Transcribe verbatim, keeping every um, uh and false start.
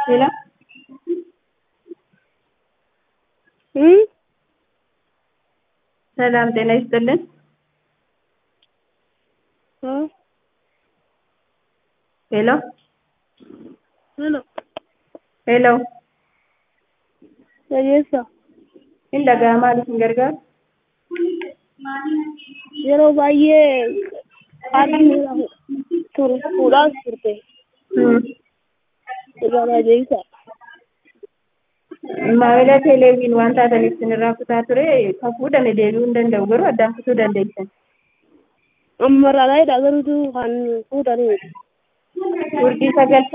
ሌላ እም ሰላም ጤና ይስጥልን። እ ሄሎ ሄሎ ሄሎ Dhageessa hin dhaga'amaa isin gargaaru? yeroo baay'ee kaardii tur fuudhaaf turte irraa dhageessa. Maamila teeleeviin waan taataniif isinirraa kutaa ture kan fuudhame deebi'uu hin danda'u garuu addaan kutuu dandeessan. Amma irraa dhageessaa garuutu kan fuudhanii. Urjii sagal